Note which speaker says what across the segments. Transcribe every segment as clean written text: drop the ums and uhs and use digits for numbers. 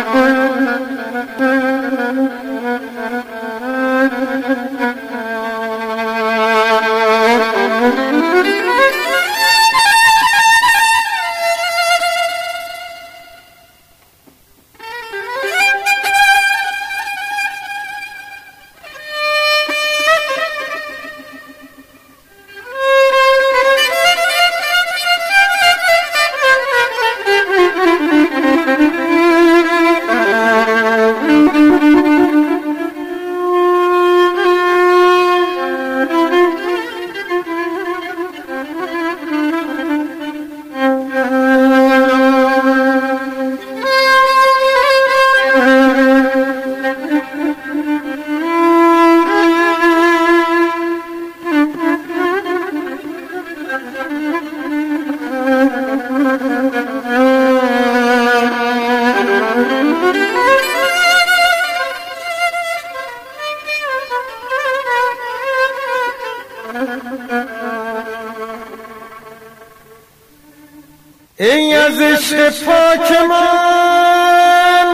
Speaker 1: ای از عشق پاک من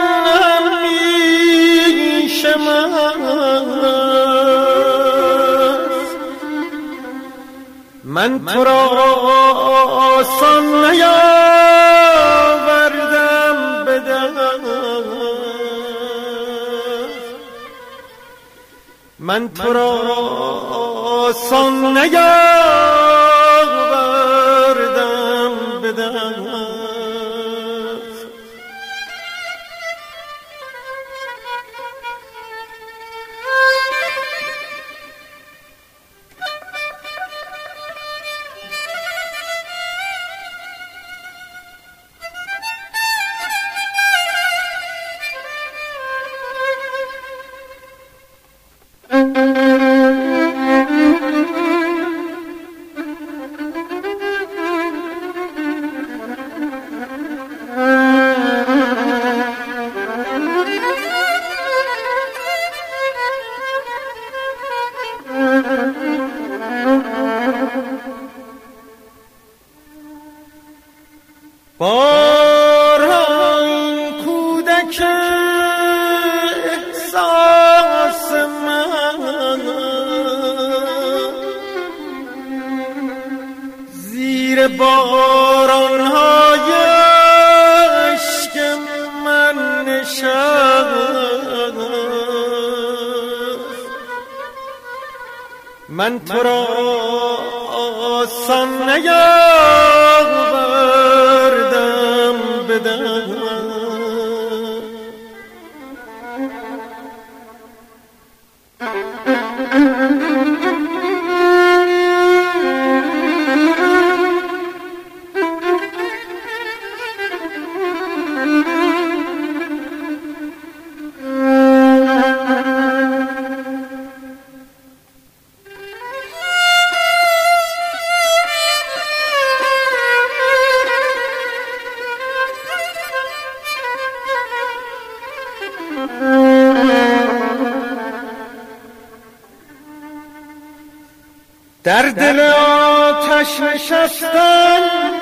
Speaker 1: همیشه من تو را آسان نیاوردم به دست، من تو را آسان نیاوردم به دست. بارها این کودک احساس من زیر بارانهای عشق من نشست، من تو را آسان نیاوردم به دست. در دل آتش نشستن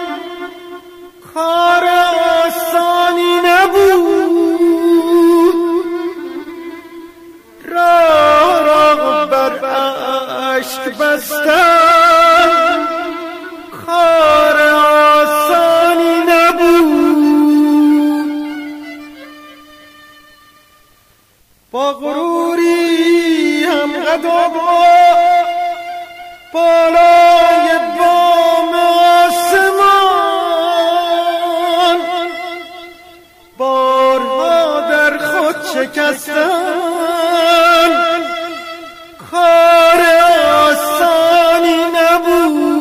Speaker 1: کار آسانی نبود، راه بر اشک بستن کار آسانی نبود. با غروری هم قد بالای بام آسمان بارها در خود شکستن کار آسانی نبود.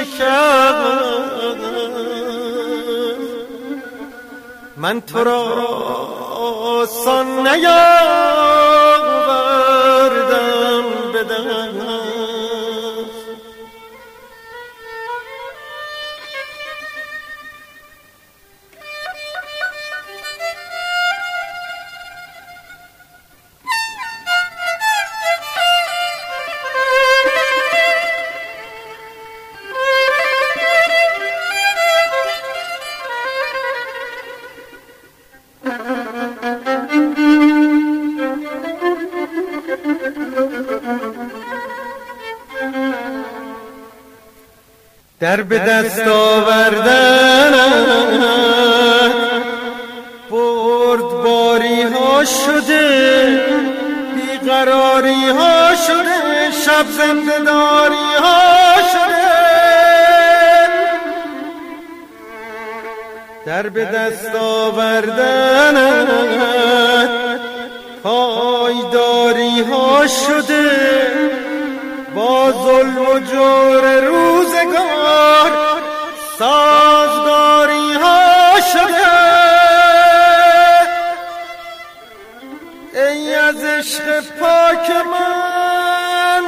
Speaker 1: شکست من تو را آسان نیاوردم به دست در به دست آوردن بردباری ها شده بیقراری ها شده شب زنده‌داری ها شده در به دست آوردن پایداری ها شده با ظلم و جور روزگار سازگاری ها شده ای از عشق پاک من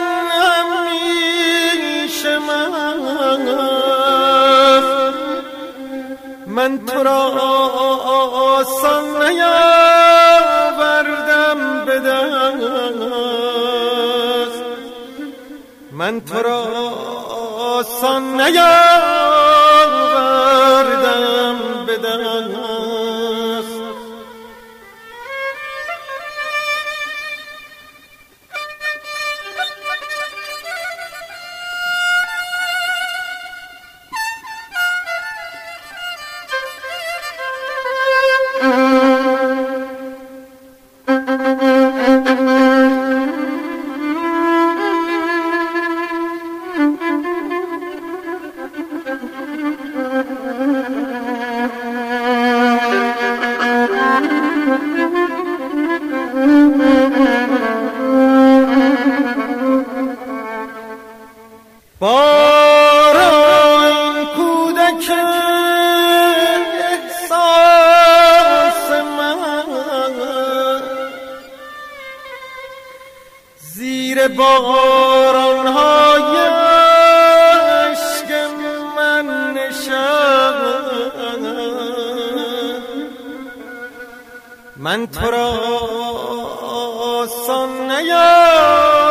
Speaker 1: همیشه من تو را آسان نیاوردم به دست من تو را آسان نیاوردم به دست بارا این کودک احساس من زیر باران‌های عشق من نشست من تو را آسان نیاوردم